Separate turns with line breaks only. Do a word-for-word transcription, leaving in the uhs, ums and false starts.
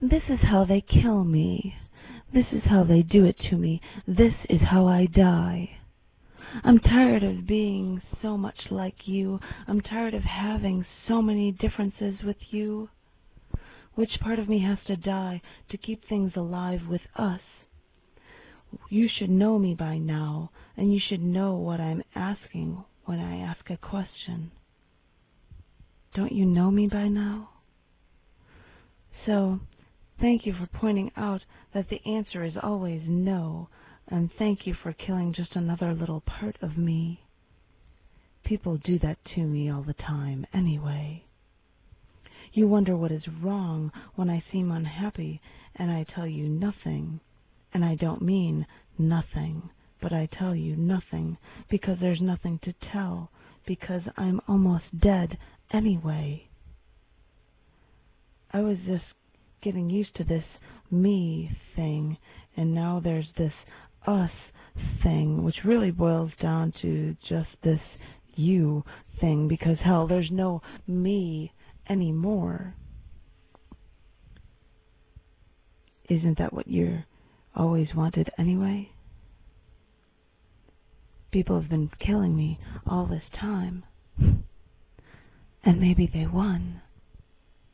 This is how they kill me. This is how they do it to me. This is how I die. I'm tired of being so much like you. I'm tired of having so many differences with you. Which part of me has to die to keep things alive with us? You should know me by now, and you should know what I'm asking when I ask a question. Don't you know me by now? So, thank you for pointing out that the answer is always no, and thank you for killing just another little part of me. People do that to me all the time anyway. You wonder what is wrong when I seem unhappy, and I tell you nothing. And I don't mean nothing, but I tell you nothing because there's nothing to tell, because I'm almost dead anyway. I was just getting used to this me thing, and now there's this us thing, which really boils down to just this you thing, because hell, there's no me anymore. Isn't that what you're always wanted anyway? People have been killing me all this time, and maybe they won.